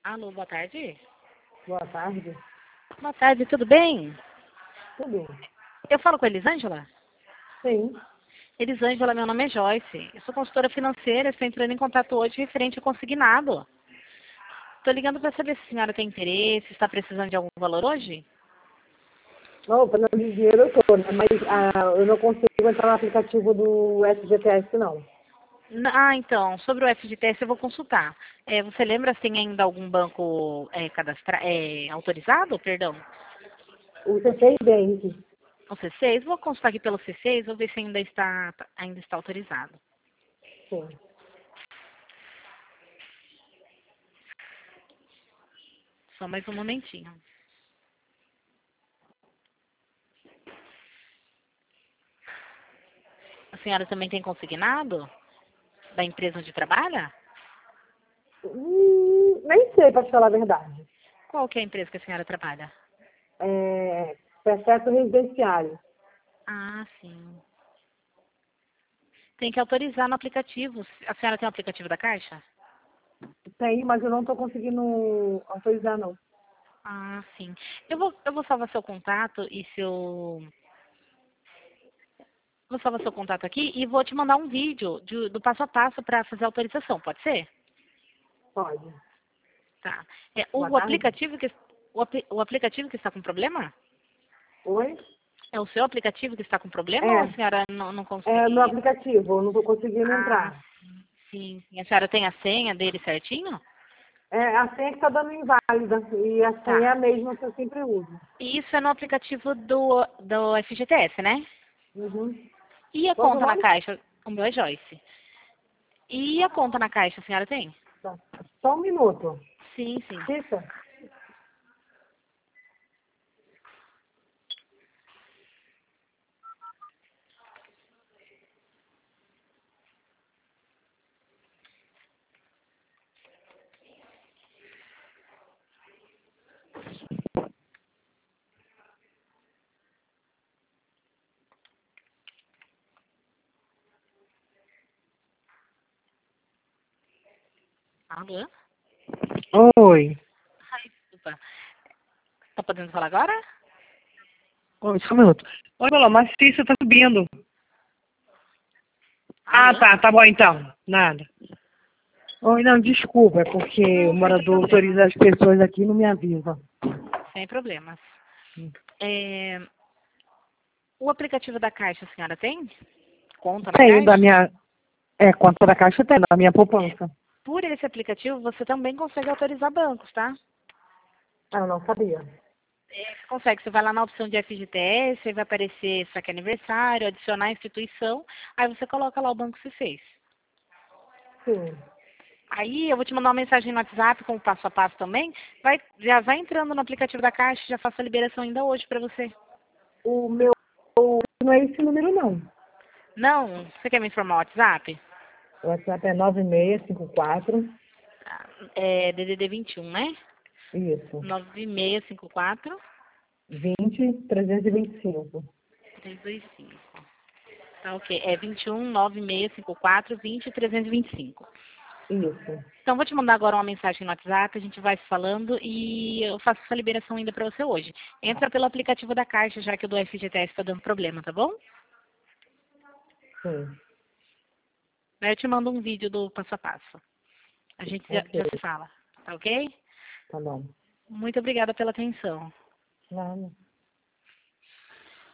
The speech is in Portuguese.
Alô, boa tarde. Boa tarde. Boa tarde, tudo bem? Tudo? Eu falo com a Elisângela? Sim. Elisângela, meu nome é Joyce. Eu sou consultora financeira, estou entrando em contato hoje referente ao consignado. Estou ligando para saber se a senhora tem interesse, está precisando de algum valor hoje? Não, para não de dinheiro eu tô, né? Mas eu não consigo entrar no aplicativo do FGTS, não. Então, sobre o FGTS eu vou consultar. Você lembra se tem ainda algum banco autorizado, perdão? O C6 Bank. O C6? Vou consultar aqui pelo C6, vou ver se ainda está autorizado. Sim. Só mais um momentinho. A senhora também tem consignado da empresa onde trabalha? Nem sei, para te falar a verdade. Qual que é a empresa que a senhora trabalha? Processo residenciário. Ah, sim. Tem que autorizar no aplicativo. A senhora tem o aplicativo da Caixa? Tem, mas eu não estou conseguindo autorizar, não. Ah, sim. Eu vou salvar seu contato e seu. Vou salvar seu contato aqui e vou te mandar um vídeo do passo a passo para fazer a autorização, pode ser? Pode. Tá. Boa O tarde. aplicativo o aplicativo que está com problema? Oi? É o seu aplicativo que está com problema ou a É. senhora não É no consegue? aplicativo, eu não estou conseguindo Ah, entrar. sim. A senhora tem a senha dele certinho? A senha que está dando inválida. E a senha é Tá. a mesma que eu sempre uso. E isso é no aplicativo do FGTS, né? Uhum. E a Qual é o seu conta na nome? Caixa? O meu é Joyce. E a conta na Caixa, a senhora tem? Tá. Só um minuto. Sim, sim. Fica. Alô? Oi. Ai, desculpa. Tá podendo falar agora? Oi, só um minuto. Oi, Lola, mas se você tá subindo. Ah, Alô? tá bom então. Nada. Oi, não, desculpa, é porque o Não, sem morador problema. autoriza as pessoas aqui e não me avisa. Sem problemas. É, o aplicativo da Caixa, a senhora tem? Conta na Tenho da Caixa? minha. Conta da caixa tem, da minha É, poupança. por esse aplicativo, você também consegue autorizar bancos, tá? Ah, eu não sabia. Você consegue, você vai lá na opção de FGTS, aí vai aparecer saque aniversário, adicionar instituição, aí você coloca lá o banco que você fez. Sim. Aí eu vou te mandar uma mensagem no WhatsApp com o passo a passo também. Já vai entrando no aplicativo da Caixa, já faço a liberação ainda hoje para você. O meu não é esse número, não. Não, você quer me informar o WhatsApp? O WhatsApp é 9654. É DDD 21, né? Isso. 9654 20 325. 325. Tá ok. É 21 9654 20 325. Isso. Então, vou te mandar agora uma mensagem no WhatsApp, a gente vai se falando e eu faço essa liberação ainda para você hoje. Entra pelo aplicativo da Caixa, já que o do FGTS está dando problema, tá bom? Sim. Daí eu te mando um vídeo do passo a passo. A gente já Ok. se fala, tá ok? Tá bom. Muito obrigada pela atenção. Nada.